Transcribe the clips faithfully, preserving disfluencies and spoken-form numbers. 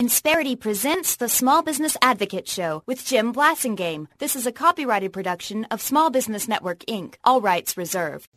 Insperity presents the Small Business Advocate Show with Jim Blasingame. This is a copyrighted production of Small Business Network, Incorporated. All rights reserved.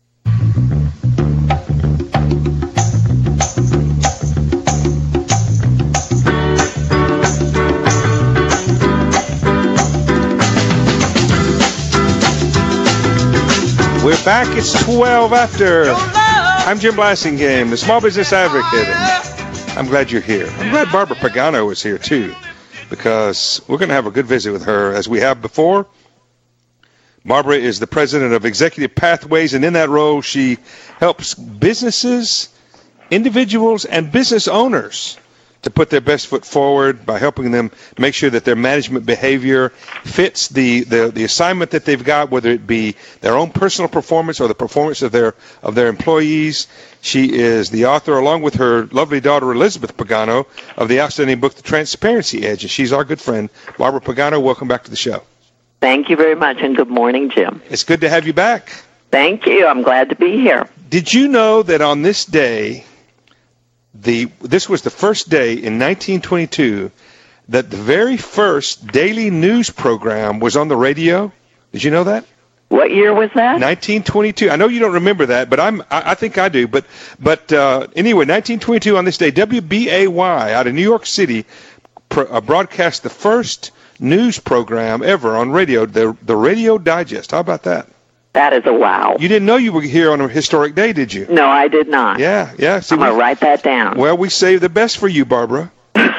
We're back. It's twelve after. I'm Jim Blasingame, the Small Business Advocate. I'm glad you're here. I'm glad Barbara Pagano is here, too, because we're going to have a good visit with her, as we have before. Barbara is the president of Executive Pathways, and in that role, she helps businesses, individuals, and business owners to put their best foot forward by helping them make sure that their management behavior fits the, the, the assignment that they've got, whether it be their own personal performance or the performance of their of their employees. She is the author, along with her lovely daughter, Elizabeth Pagano, of the outstanding book, The Transparency Edge, and she's our good friend. Barbara Pagano, welcome back to the show. Thank you very much, and good morning, Jim. It's good to have you back. Thank you. I'm glad to be here. Did you know that on this day, The, this was the first day in nineteen twenty-two that the very first daily news program was on the radio? Did you know that? What year was that? nineteen twenty-two. I know you don't remember that, but I'm, I, I think I do. But, but uh, anyway, nineteen twenty-two on this day, W B A Y out of New York City pro, uh, broadcast the first news program ever on radio, the, the Radio Digest. How about that? That is a wow. You didn't know you were here on a historic day, did you? No, I did not. Yeah, yeah. See, I'm going to write that down. Well, we saved the best for you, Barbara.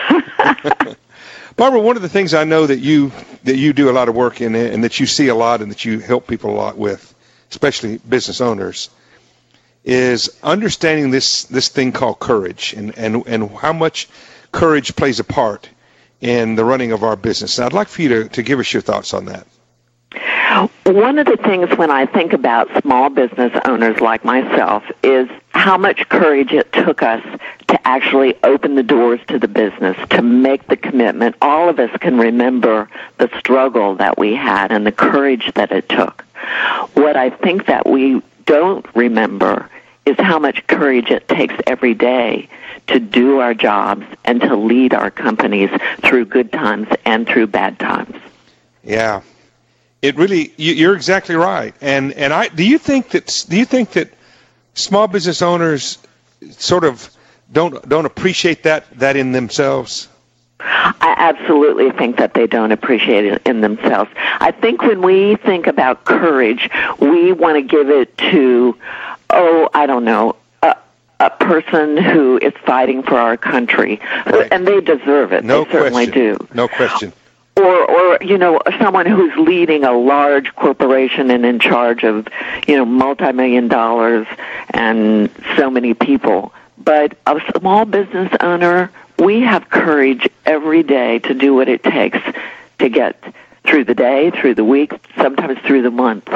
Barbara, one of the things I know that you that you do a lot of work in, and that you see a lot and that you help people a lot with, especially business owners, is understanding this, this thing called courage and, and, and how much courage plays a part in the running of our business. And I'd like for you to, to give us your thoughts on that. One of the things when I think about small business owners like myself is how much courage it took us to actually open the doors to the business, to make the commitment. All of us can remember the struggle that we had and the courage that it took. What I think that we don't remember is how much courage it takes every day to do our jobs and to lead our companies through good times and through bad times. Yeah. It really, you're exactly right, and and I do you think that do you think that small business owners sort of don't don't appreciate that that in themselves? I absolutely think that they don't appreciate it in themselves. I think when we think about courage, we want to give it to, oh, I don't know, a, a person who is fighting for our country, right. And they deserve it. No they certainly question. do. No question. Or, or, you know, someone who's leading a large corporation and in charge of, you know, multi-million dollars and so many people. But a small business owner, we have courage every day to do what it takes to get through the day, through the week, sometimes through the month.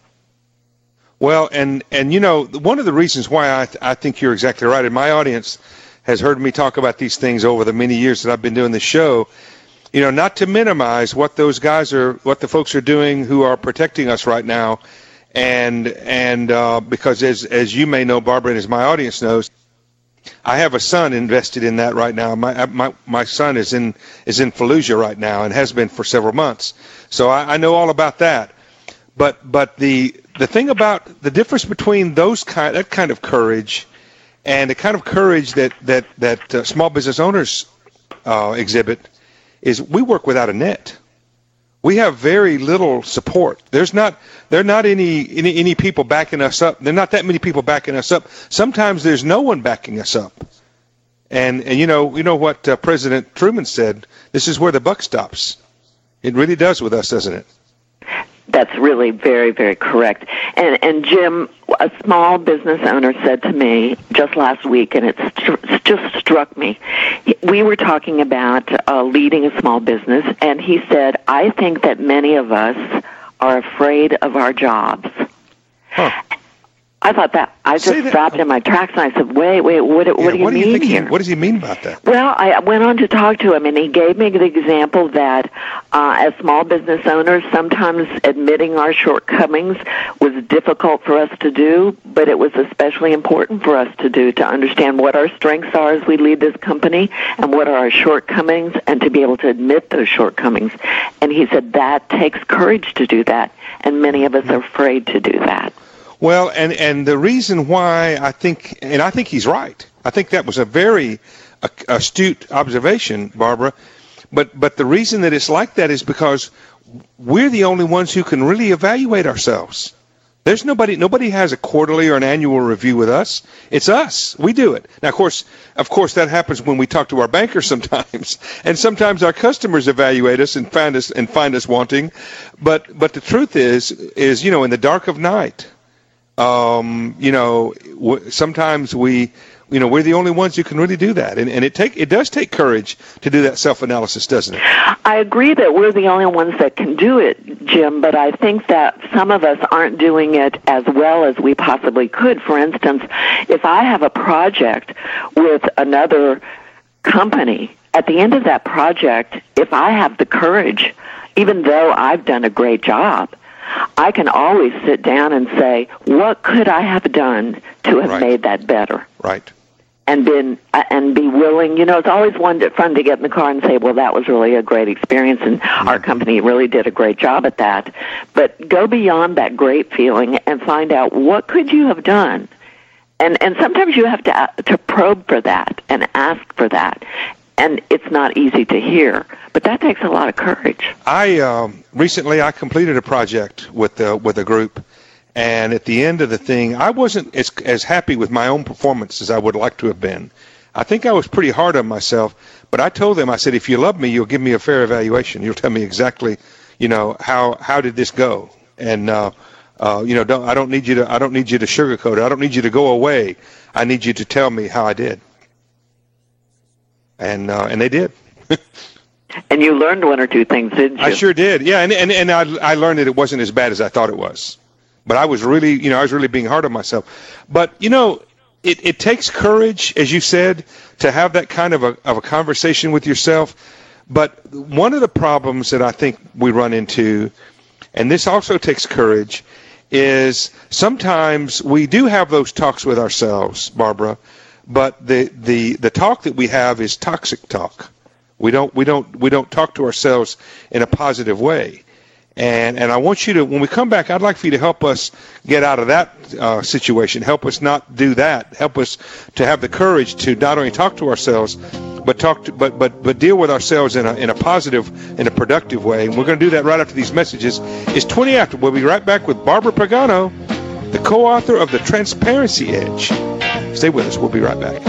Well, and, and you know, one of the reasons why I, th- I think you're exactly right, and my audience has heard me talk about these things over the many years that I've been doing this show, you know, not to minimize what those guys are, what the folks are doing who are protecting us right now, and and uh, because as as you may know, Barbara, and as my audience knows, I have a son invested in that right now. My my my son is in is in Fallujah right now and has been for several months, so I, I know all about that. But but the the thing about the difference between those kind that kind of courage and the kind of courage that that that uh, small business owners uh, exhibit is we work without a net. We have very little support. There's not there are not any, any any people backing us up. There are not that many people backing us up. Sometimes there's no one backing us up. And and you know you know what uh, President Truman said. This is where the buck stops. It really does with us, doesn't it? That's really very, very correct. And, and Jim, a small business owner said to me just last week, and it st- just struck me. We were talking about uh, leading a small business, and he said, I think that many of us are afraid of our jobs. Huh. I thought that, I just Say that- stopped in my tracks and I said, wait, wait, what, Yeah, what do you what do mean you think here? He, what does he mean about that? Well, I went on to talk to him, and he gave me the example that uh, as small business owners, sometimes admitting our shortcomings was difficult for us to do, but it was especially important for us to do, to understand what our strengths are as we lead this company and what are our shortcomings, and to be able to admit those shortcomings. And he said that takes courage to do that, and many of us are afraid to do that. Well, and, and the reason why I think, and I think he's right. I think that was a very astute observation, Barbara. But but the reason that it's like that is because we're the only ones who can really evaluate ourselves. There's nobody nobody has a quarterly or an annual review with us. It's us. We do it. Now, of course, of course, that happens when we talk to our bankers sometimes, and sometimes our customers evaluate us and find us and find us wanting. But but the truth is is you know, in the dark of night. Um, you know, w- sometimes we, you know, we're the only ones who can really do that, and, and it take it does take courage to do that self-analysis, doesn't it? I agree that we're the only ones that can do it, Jim, but I think that some of us aren't doing it as well as we possibly could. For instance, if I have a project with another company, at the end of that project, if I have the courage, even though I've done a great job, I can always sit down and say, what could I have done to have Right. made that better? Right. And been uh, and be willing. You know, it's always one to, fun to get in the car and say, well, that was really a great experience, and mm-hmm. our company really did a great job at that. But go beyond that great feeling and find out, what could you have done? And and sometimes you have to uh, to probe for that and ask for that. And it's not easy to hear, but that takes a lot of courage. I um, recently I completed a project with uh, with a group, and at the end of the thing, I wasn't as as happy with my own performance as I would like to have been. I think I was pretty hard on myself, but I told them, I said, if you love me, you'll give me a fair evaluation. You'll tell me exactly, you know, how how did this go, and uh, uh, you know, don't I don't need you to I don't need you to sugarcoat it. I don't need you to go away. I need you to tell me how I did. And uh, and they did. And you learned one or two things, didn't you? I sure did. Yeah, and and and I I learned that it wasn't as bad as I thought it was. But I was really, you know, I was really being hard on myself. But you know, it it takes courage, as you said, to have that kind of a of a conversation with yourself. But one of the problems that I think we run into, and this also takes courage, is sometimes we do have those talks with ourselves, Barbara. But the, the, the talk that we have is toxic talk. We don't we don't we don't talk to ourselves in a positive way. And and I want you to, when we come back, I'd like for you to help us get out of that uh, situation. Help us not do that. Help us to have the courage to not only talk to ourselves, but talk to, but but but deal with ourselves in a in a positive, in a productive way. And we're going to do that right after these messages. It's twenty after. We'll be right back with Barbara Pagano, the co-author of The Transparency Edge. Stay with us. We'll be right back.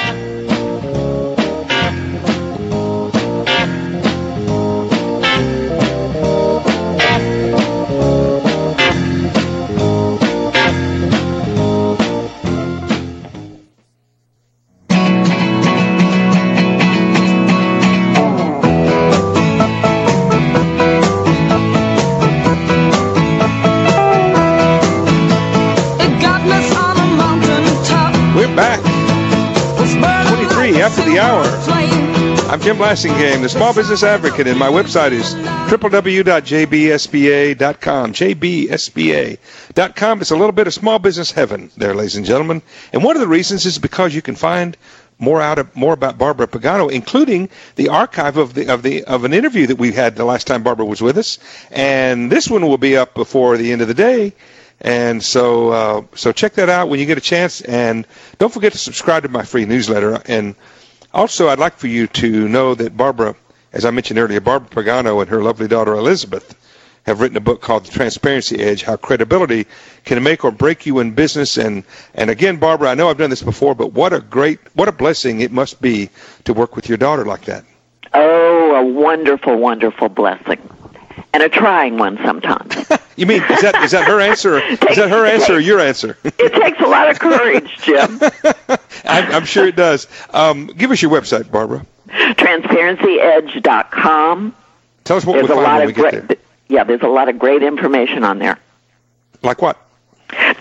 After the hour. I'm Jim Blasingame, the Small Business Advocate, and my website is w w w dot j b s b a dot com. j b s b a dot com. It's a little bit of small business heaven there, ladies and gentlemen. And one of the reasons is because you can find more out of more about Barbara Pagano, including the archive of the of the of an interview that we had the last time Barbara was with us. And this one will be up before the end of the day. And so uh, so check that out when you get a chance. And don't forget to subscribe to my free newsletter. And also, I'd like for you to know that Barbara, as I mentioned earlier, Barbara Pagano and her lovely daughter Elizabeth have written a book called The Transparency Edge, How Credibility Can Make or Break You in Business. And, and again, Barbara, I know I've done this before, but what a great, what a blessing it must be to work with your daughter like that. Oh, a wonderful, wonderful blessing. And a trying one sometimes. You mean, is that is that her answer? Or, is that her answer or your answer? It takes a lot of courage, Jim. I'm, I'm sure it does. Um, give us your website, Barbara. transparency edge dot com. Tell us what there's we find when we great, get there. Yeah, there's a lot of great information on there. Like what?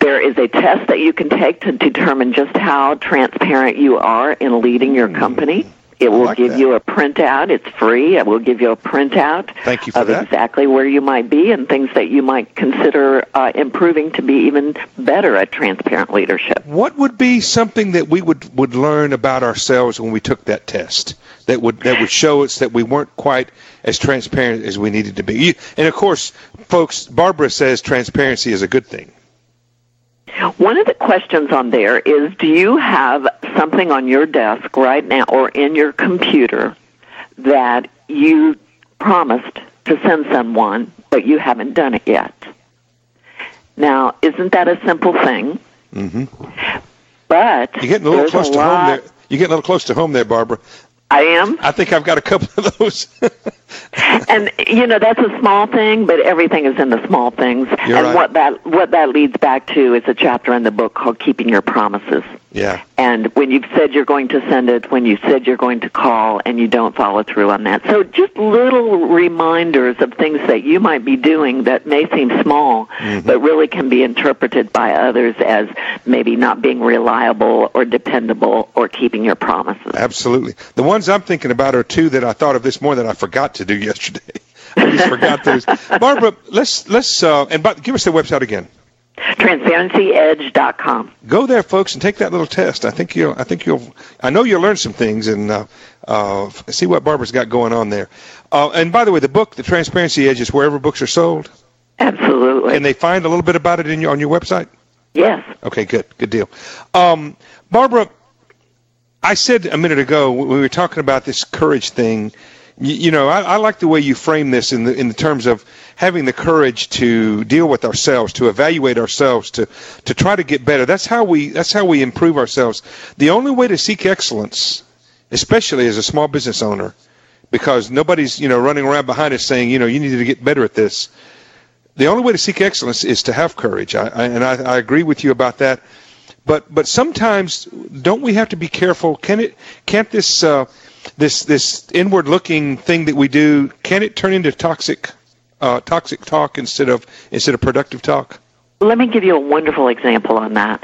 There is a test that you can take to determine just how transparent you are in leading your company. It will like give that. you a printout. It's free. It will give you a printout Thank you for of that. exactly where you might be and things that you might consider uh, improving to be even better at transparent leadership. What would be something that we would, would learn about ourselves when we took that test that would that would show us that we weren't quite as transparent as we needed to be? You, and, of course, folks, Barbara says transparency is a good thing. One of the questions on there is, do you have something on your desk right now or in your computer that you promised to send someone, but you haven't done it yet? Now, isn't that a simple thing? Mm-hmm. But you're getting a little close a to lot... home there. You're getting a little close to home there, Barbara. I am? I think I've got a couple of those. And, you know, that's a small thing, but everything is in the small things. You're and right. what that what that leads back to is a chapter in the book called Keeping Your Promises. Yeah. And when you've said you're going to send it, when you said you're going to call, and you don't follow through on that. So just little reminders of things that you might be doing that may seem small, mm-hmm. but really can be interpreted by others as maybe not being reliable or dependable or keeping your promises. Absolutely. The ones I'm thinking about are two that I thought of this morning that I forgot to do yesterday. I just forgot those. Barbara, let's, let's uh, and but, give us the website again. transparency edge dot com. Go there, folks, and take that little test. I think you'll. I think you'll. I know you'll learn some things and uh, uh, see what Barbara's got going on there. Uh, and by the way, the book, The Transparency Edge, is wherever books are sold. Absolutely. And they find a little bit about it in your, on your website. Yes. Okay. Good. Good deal. Um, Barbara, I said a minute ago when we were talking about this courage thing. You, you know, I, I like the way you frame this in the in the terms of having the courage to deal with ourselves, to evaluate ourselves, to, to try to get better. That's how we that's how we improve ourselves. The only way to seek excellence, especially as a small business owner, because nobody's, you know, running around behind us saying, you know, you need to get better at this. The only way to seek excellence is to have courage. I, I, and I, I agree with you about that. But but sometimes don't we have to be careful? Can it can't this uh, this this inward looking thing that we do, can it turn into toxic Uh, toxic talk instead of instead of productive talk? Let me give you a wonderful example on that.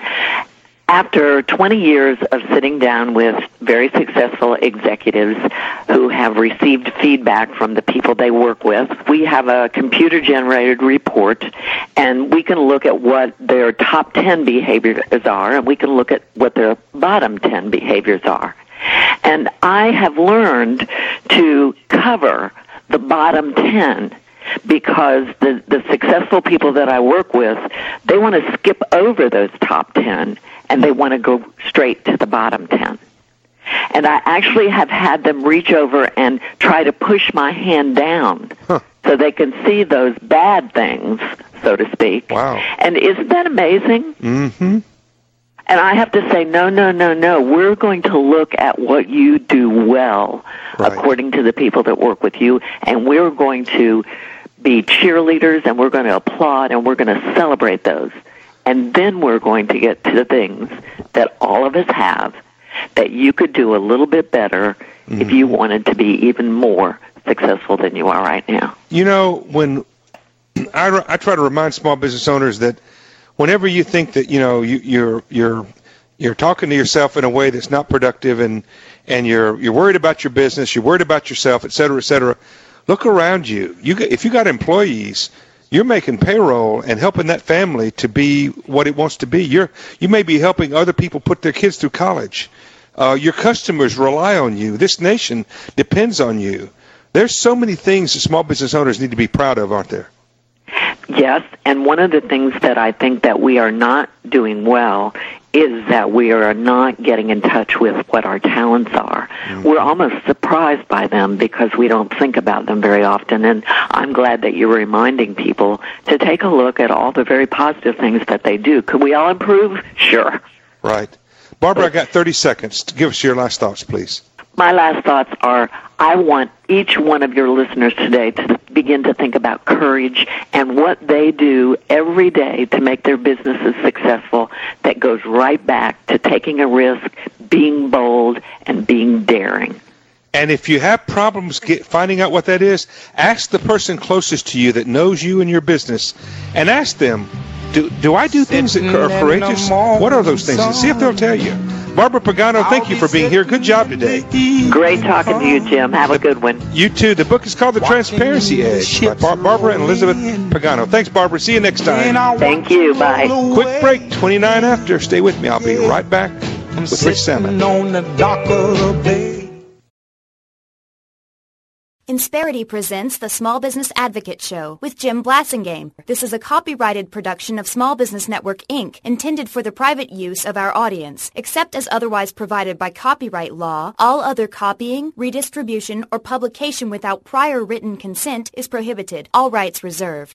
After twenty years of sitting down with very successful executives who have received feedback from the people they work with, we have a computer-generated report, and we can look at what their top ten behaviors are, and we can look at what their bottom ten behaviors are. And I have learned to cover the bottom ten, because the, the successful people that I work with, they want to skip over those top ten, and they want to go straight to the bottom ten. And I actually have had them reach over and try to push my hand down huh. so they can see those bad things, so to speak. Wow. And isn't that amazing? Mm-hmm. And I have to say, no, no, no, no. We're going to look at what you do well, right, according to the people that work with you, and we're going to be cheerleaders, and we're going to applaud, and we're going to celebrate those. And then we're going to get to the things that all of us have that you could do a little bit better mm-hmm. if you wanted to be even more successful than you are right now. You know, when I, I try to remind small business owners that whenever you think that, you know, you, you're you're you're talking to yourself in a way that's not productive, and and you're you're worried about your business, you're worried about yourself, et cetera, et cetera, look around you. You if you got employees, you're making payroll and helping that family to be what it wants to be. You're you may be helping other people put their kids through college. Uh, your customers rely on you. This nation depends on you. There's so many things that small business owners need to be proud of, aren't there? Yes, and one of the things that I think that we are not doing well is that we are not getting in touch with what our talents are. Mm-hmm. We're almost surprised by them because we don't think about them very often, and I'm glad that you're reminding people to take a look at all the very positive things that they do. Could we all improve? Sure. Right. Barbara, I got thirty seconds. Give us your last thoughts, please. My last thoughts are, I want each one of your listeners today to begin to think about courage and what they do every day to make their businesses successful. That goes right back to taking a risk, being bold, and being daring. And if you have problems get, finding out what that is, ask the person closest to you that knows you and your business, and ask them, Do, do I do things that are courageous? What are those things? See if they'll tell you. Barbara Pagano, thank you for being here. Good job today. Great talking to you, Jim. Have a good one. You too. The book is called The Transparency Edge by Bar- Barbara and Elizabeth Pagano. Thanks, Barbara. See you next time. Thank you. Bye. Quick break, twenty-nine after. Stay with me. I'll be right back with Rich Salmon. On the dock of the bay. Insperity presents the Small Business Advocate Show with Jim Blasingame. This is a copyrighted production of Small Business Network, Incorporated, intended for the private use of our audience. Except as otherwise provided by copyright law, all other copying, redistribution, or publication without prior written consent is prohibited. All rights reserved.